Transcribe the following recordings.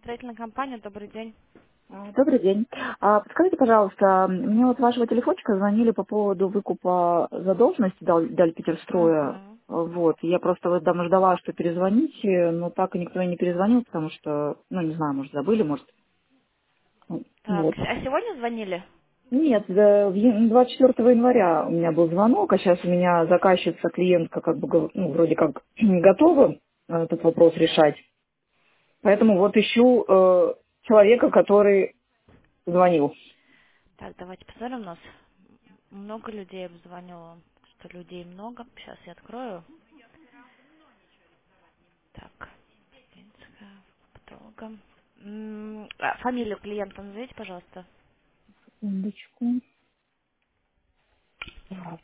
Строительная компания, добрый день. Добрый день. Подскажите, пожалуйста, мне вот с вашего телефончика звонили по поводу выкупа задолженности Дальпетерстроя. Угу. Вот, я просто вот давно ждала, что перезвоните, но так и никто и не перезвонил, потому что, ну, не знаю, может, забыли, может, Так, вот. а сегодня звонили? Нет, 24 января у меня был звонок, а сейчас у меня заказчица, клиентка, как бы, ну, вроде как готова этот вопрос решать. Поэтому вот ищу человека, который звонил. Так, давайте посмотрим. У нас много людей обзвонило, что людей много. Сейчас я открою. Так, Пинская, патолога. Фамилию клиента назовите, пожалуйста. Секундочку. Так,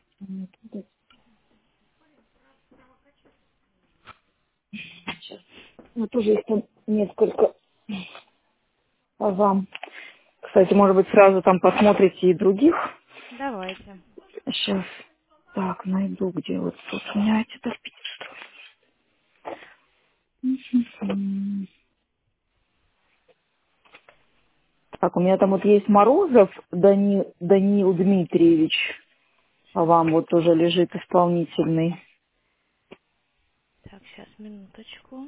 сейчас. Ну, тоже есть там несколько по вам. Кстати, может быть, сразу там посмотрите и других. Давайте. Сейчас. Так, найду, где вот тут у меня эти Мгм. Так, у меня там вот есть Морозов Даниил Дмитриевич. А вам вот уже лежит исполнительный. Так, сейчас, минуточку.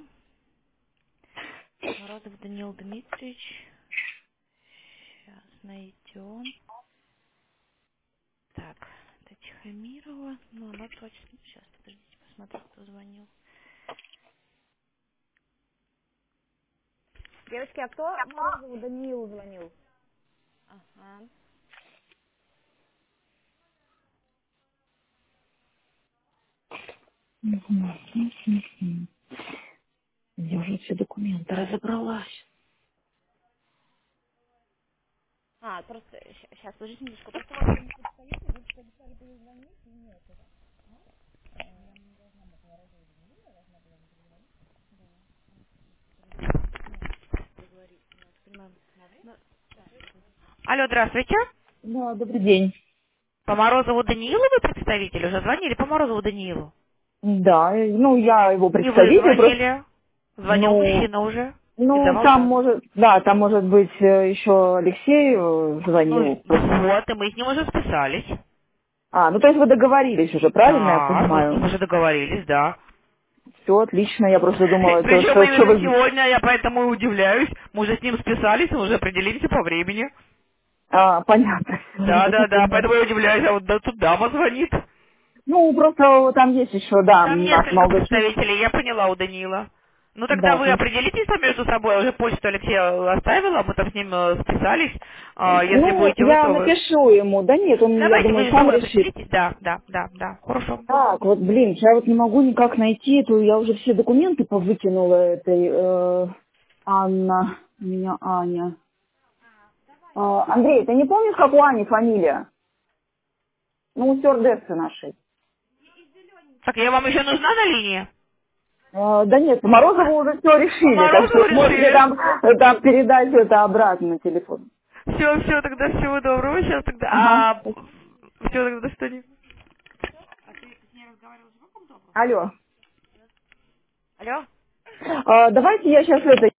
Морозов Даниил Дмитриевич. Сейчас найдем. Так, это Тихомирова. Ну, она точно. Сейчас, подождите, посмотрю, кто звонил. Девочки, а кто Морозову Даниилу звонил? Ага. Мгм. Мгм. Я уже все документы разобралась. Просто, сейчас, подождите минуточку. Просто вот не представитель, вы что, обещали перезвонить? Нет. Понимаем. Ну, алло, здравствуйте. Да, добрый день. По Морозову Даниилу вы представитель? Уже звонили по Морозову Даниилу? Да, ну я его Не вы представитель, просто, звонили. Звонил ну, мужчина уже и ну, давал там данные. может, да, там может быть еще Алексей Ну, звонил. вот, и мы с ним уже списались. Ну то есть вы договорились уже, правильно я Да, мы с ним понимаю? уже договорились, да. Все отлично, я просто думала, Причем что именно вы... сегодня, я поэтому и удивляюсь. Мы уже с ним списались, мы уже определимся по времени. Понятно, всё, Да, я да, так да, понимаю. поэтому я удивляюсь, а вот тут дама звонит. Ну, просто там есть еще, да, Там у нас несколько много чего. представителей, я поняла у Даниила. Ну тогда Да, вы определитесь там между собой, я уже почту Алексея оставила, мы там с ним списались. Если ну, будете вы, я то вы. напишу ему, да нет, он, я Давайте вы думаю, между сам собой решит. определитесь, да, да, да, да, хорошо. Так, вот, блин, я вот не могу никак найти эту, я уже все документы повыкинула этой, Анна, у меня Аня. Андрей, ты не помнишь, как у Ани фамилия? Ну, у стюардессы нашей. Так, я вам еще нужна на линии? Да нет, по Морозову уже все По решили, так Морозову что можете решили? там передать это обратно на телефон. Все, тогда всего доброго, сейчас тогда, Ага. все, тогда что не... Алло. Алло? Давайте я сейчас это